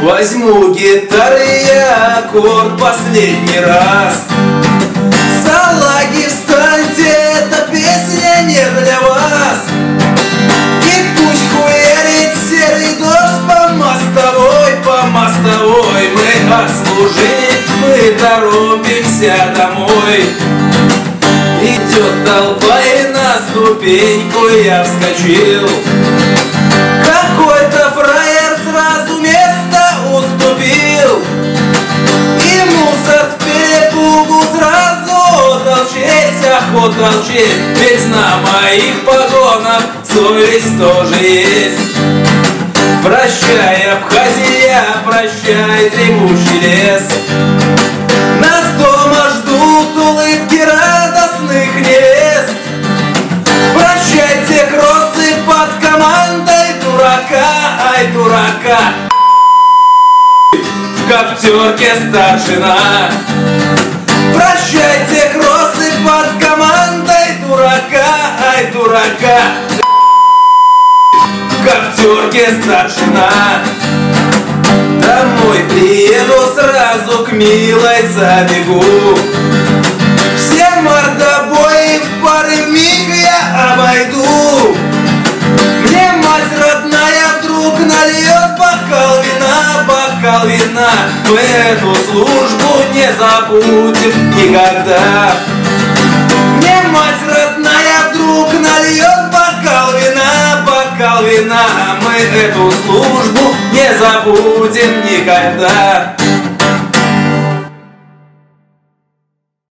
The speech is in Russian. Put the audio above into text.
Возьму гитары я аккорд последний раз. Салаги, встаньте, эта песня не для вас. И пусть хуярит серый дождь по мостовой. Мы отслужили, мы торопимся домой. Идет толпа и на ступеньку я вскочил. Какой-то фраер сразу место уступил. И мусор в перепугу сразу отдал честь, ведь на моих погонах совесть тоже есть. Прощай, Абхазия, прощай, дремучий лес. Нас дома ждут улыбки радостных невест. Прощайте, кроссы под командой дурака. В коптерке старшина. Прощайте, кроссы под командой дурака. В коптерке старшина. Домой приеду, сразу к милой забегу. Все мордобои в пары миг я обойду. Мне мать родная вдруг нальет бокал вина. Мы эту службу не забудем никогда. Мне мать родная вдруг нальет бокал вина. Мы эту службу не забудем никогда.